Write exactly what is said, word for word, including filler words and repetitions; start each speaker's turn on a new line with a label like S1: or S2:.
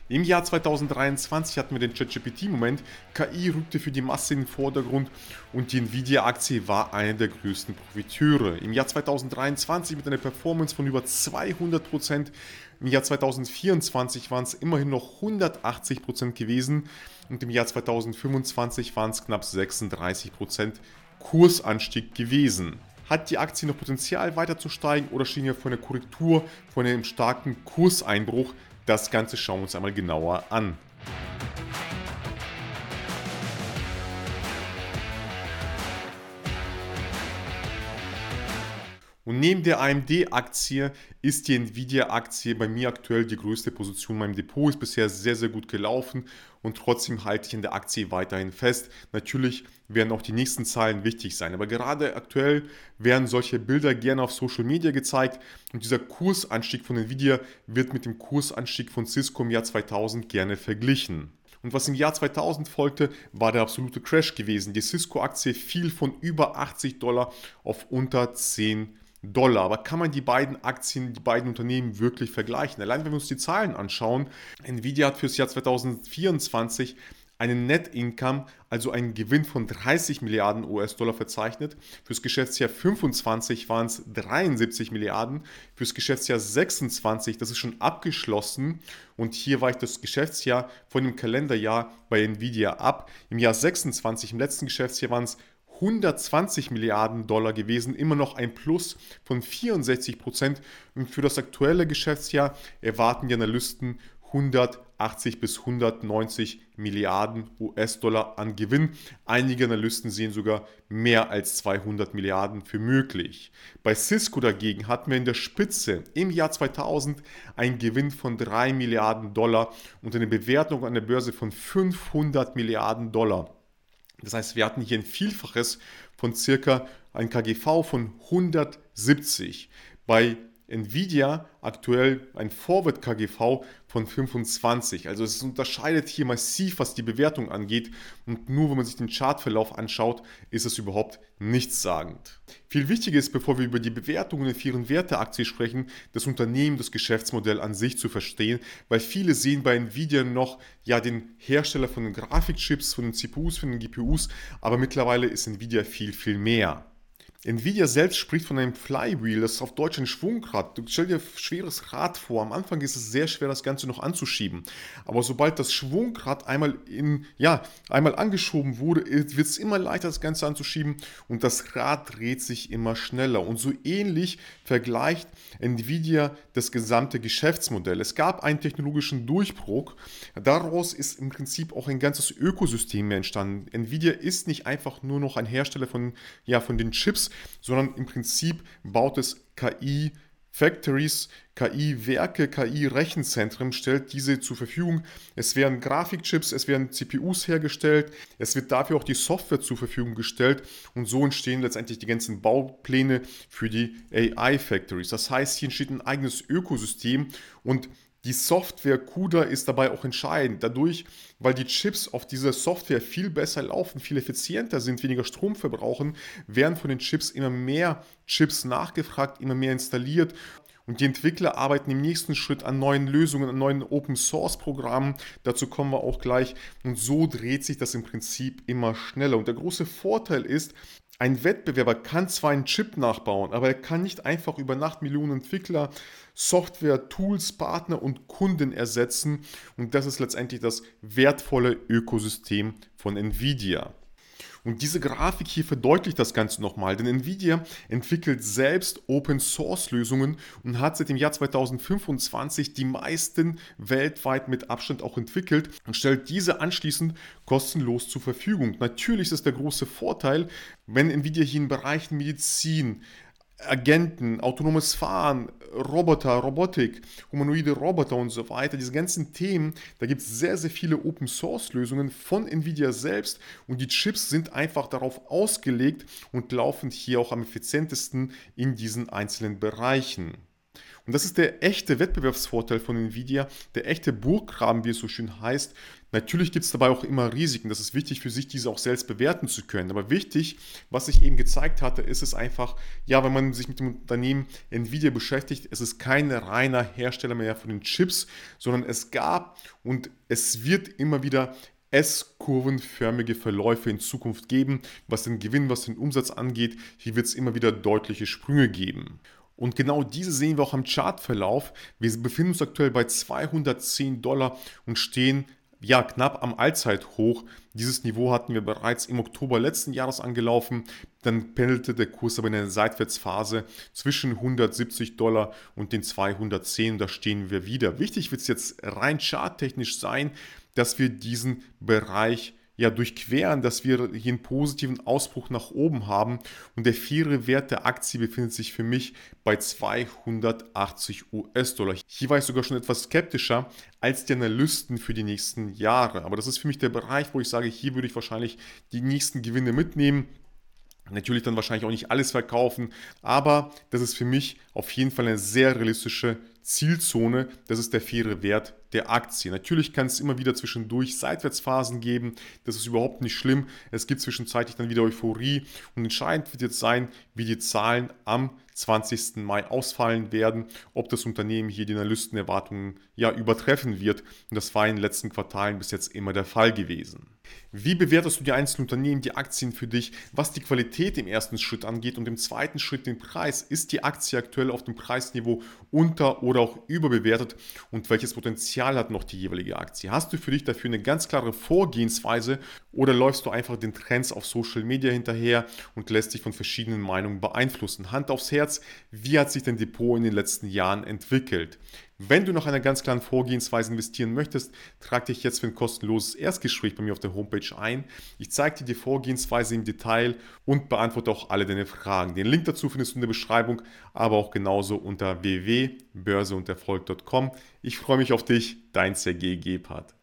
S1: Im Jahr zweitausenddreiundzwanzig hatten wir den ChatGPT-Moment, K I rückte für die Masse in den Vordergrund und die Nvidia-Aktie war einer der größten Profiteure. Im Jahr zweitausenddreiundzwanzig mit einer Performance von über zweihundert Prozent, im Jahr zweitausendvierundzwanzig waren es immerhin noch hundertachtzig Prozent gewesen und im Jahr zweitausendfünfundzwanzig waren es knapp sechsunddreißig Prozent Kursanstieg gewesen. Hat die Aktie noch Potenzial weiter zu steigen oder stehen wir vor einer Korrektur, vor einem starken Kurseinbruch? Das Ganze schauen wir uns einmal genauer an. Und neben der A M D-Aktie ist die Nvidia-Aktie bei mir aktuell die größte Position in meinem Depot. Ist bisher sehr, sehr gut gelaufen und trotzdem halte ich in der Aktie weiterhin fest. Natürlich werden auch die nächsten Zahlen wichtig sein, aber gerade aktuell werden solche Bilder gerne auf Social Media gezeigt und dieser Kursanstieg von Nvidia wird mit dem Kursanstieg von Cisco im Jahr zweitausend gerne verglichen. Und was im Jahr zweitausend folgte, war der absolute Crash gewesen. Die Cisco-Aktie fiel von über achtzig Dollar auf unter zehn Dollar. Aber kann man die beiden Aktien, die beiden Unternehmen wirklich vergleichen? Allein wenn wir uns die Zahlen anschauen, Nvidia hat für das Jahr zweitausendvierundzwanzig einen Net Income, also einen Gewinn von dreißig Milliarden U S-Dollar verzeichnet. Fürs Geschäftsjahr fünfundzwanzig waren es dreiundsiebzig Milliarden. Fürs Geschäftsjahr sechsundzwanzig, das ist schon abgeschlossen. Und hier weicht das Geschäftsjahr von dem Kalenderjahr bei Nvidia ab. Im Jahr sechsundzwanzig, im letzten Geschäftsjahr waren es hundertzwanzig Milliarden Dollar gewesen, immer noch ein Plus von vierundsechzig Prozent. Und für das aktuelle Geschäftsjahr erwarten die Analysten hundertachtzig bis hundertneunzig Milliarden U S-Dollar an Gewinn. Einige Analysten sehen sogar mehr als zweihundert Milliarden für möglich. Bei Cisco dagegen hatten wir in der Spitze im Jahr zweitausend einen Gewinn von drei Milliarden Dollar und eine Bewertung an der Börse von fünfhundert Milliarden Dollar. Das heißt, wir hatten hier ein Vielfaches von circa ein K G V von hundertsiebzig. Bei Nvidia aktuell ein Forward-K G V von fünfundzwanzig. Also es unterscheidet hier massiv, was die Bewertung angeht. Und nur wenn man sich den Chartverlauf anschaut, ist es überhaupt nichtssagend. Viel wichtiger ist, bevor wir über die Bewertungen der vier Werte-Aktie sprechen, das Unternehmen, das Geschäftsmodell an sich zu verstehen, weil viele sehen bei Nvidia noch ja den Hersteller von den Grafikchips, von den C P Us, von den G P Us, aber mittlerweile ist Nvidia viel, viel mehr. Nvidia selbst spricht von einem Flywheel, das ist auf Deutsch ein Schwungrad. Du stell dir ein schweres Rad vor. Am Anfang ist es sehr schwer, das Ganze noch anzuschieben. Aber sobald das Schwungrad einmal, in, ja, einmal angeschoben wurde, wird es immer leichter, das Ganze anzuschieben und das Rad dreht sich immer schneller. Und so ähnlich vergleicht Nvidia das gesamte Geschäftsmodell. Es gab einen technologischen Durchbruch. Daraus ist im Prinzip auch ein ganzes Ökosystem entstanden. Nvidia ist nicht einfach nur noch ein Hersteller von, ja, von den Chips, sondern im Prinzip baut es K I-Factories, K I-Werke, K I-Rechenzentren, stellt diese zur Verfügung. Es werden Grafikchips, es werden C P Us hergestellt, es wird dafür auch die Software zur Verfügung gestellt und so entstehen letztendlich die ganzen Baupläne für die A I-Factories. Das heißt, hier entsteht ein eigenes Ökosystem und die Software CUDA ist dabei auch entscheidend. Dadurch, weil die Chips auf dieser Software viel besser laufen, viel effizienter sind, weniger Strom verbrauchen, werden von den Chips immer mehr Chips nachgefragt, immer mehr installiert. Und die Entwickler arbeiten im nächsten Schritt an neuen Lösungen, an neuen Open-Source-Programmen. Dazu kommen wir auch gleich. Und so dreht sich das im Prinzip immer schneller. Und der große Vorteil ist, ein Wettbewerber kann zwar einen Chip nachbauen, aber er kann nicht einfach über Nacht Millionen Entwickler, Software, Tools, Partner und Kunden ersetzen. Und das ist letztendlich das wertvolle Ökosystem von Nvidia. Und diese Grafik hier verdeutlicht das Ganze nochmal, denn Nvidia entwickelt selbst Open-Source-Lösungen und hat seit dem Jahr zweitausendfünfundzwanzig die meisten weltweit mit Abstand auch entwickelt und stellt diese anschließend kostenlos zur Verfügung. Natürlich ist es der große Vorteil, wenn Nvidia hier in Bereichen Medizin, Agenten, autonomes Fahren, Roboter, Robotik, humanoide Roboter und so weiter, diese ganzen Themen, da gibt es sehr, sehr viele Open-Source-Lösungen von Nvidia selbst und die Chips sind einfach darauf ausgelegt und laufen hier auch am effizientesten in diesen einzelnen Bereichen. Und das ist der echte Wettbewerbsvorteil von Nvidia, der echte Burggraben, wie es so schön heißt. Natürlich gibt es dabei auch immer Risiken. Das ist wichtig für sich, diese auch selbst bewerten zu können. Aber wichtig, was ich eben gezeigt hatte, ist es einfach, ja, wenn man sich mit dem Unternehmen Nvidia beschäftigt, es ist kein reiner Hersteller mehr von den Chips, sondern es gab und es wird immer wieder S-kurvenförmige Verläufe in Zukunft geben, was den Gewinn, was den Umsatz angeht. Hier wird es immer wieder deutliche Sprünge geben. Und genau diese sehen wir auch am Chartverlauf. Wir befinden uns aktuell bei zweihundertzehn Dollar und stehen ja knapp am Allzeithoch. Dieses Niveau hatten wir bereits im Oktober letzten Jahres angelaufen. Dann pendelte der Kurs aber in einer Seitwärtsphase zwischen hundertsiebzig Dollar und den zweihundertzehn. Da stehen wir wieder. Wichtig wird es jetzt rein charttechnisch sein, dass wir diesen Bereich ja durchqueren, dass wir hier einen positiven Ausbruch nach oben haben und der faire Wert der Aktie befindet sich für mich bei zweihundertachtzig US-Dollar. Hier war ich sogar schon etwas skeptischer als die Analysten für die nächsten Jahre, aber das ist für mich der Bereich, wo ich sage, hier würde ich wahrscheinlich die nächsten Gewinne mitnehmen. Natürlich dann wahrscheinlich auch nicht alles verkaufen, aber das ist für mich auf jeden Fall eine sehr realistische Zielzone. Das ist der faire Wert der Aktie. Natürlich kann es immer wieder zwischendurch Seitwärtsphasen geben. Das ist überhaupt nicht schlimm. Es gibt zwischenzeitlich dann wieder Euphorie und entscheidend wird jetzt sein, wie die Zahlen am zwanzigsten Mai ausfallen werden, ob das Unternehmen hier die Analystenerwartungen ja übertreffen wird. Und das war in den letzten Quartalen bis jetzt immer der Fall gewesen. Wie bewertest du die einzelnen Unternehmen, die Aktien für dich, was die Qualität im ersten Schritt angeht und im zweiten Schritt den Preis? Ist die Aktie aktuell auf dem Preisniveau unter- oder auch überbewertet und welches Potenzial hat noch die jeweilige Aktie? Hast du für dich dafür eine ganz klare Vorgehensweise oder läufst du einfach den Trends auf Social Media hinterher und lässt dich von verschiedenen Meinungen beeinflussen? Hand aufs Herz, wie hat sich dein Depot in den letzten Jahren entwickelt? Wenn du nach einer ganz klaren Vorgehensweise investieren möchtest, trag dich jetzt für ein kostenloses Erstgespräch bei mir auf der Homepage ein. Ich zeige dir die Vorgehensweise im Detail und beantworte auch alle deine Fragen. Den Link dazu findest du in der Beschreibung, aber auch genauso unter w w w punkt börse und erfolg punkt com. Ich freue mich auf dich, dein Sergej Gebhardt.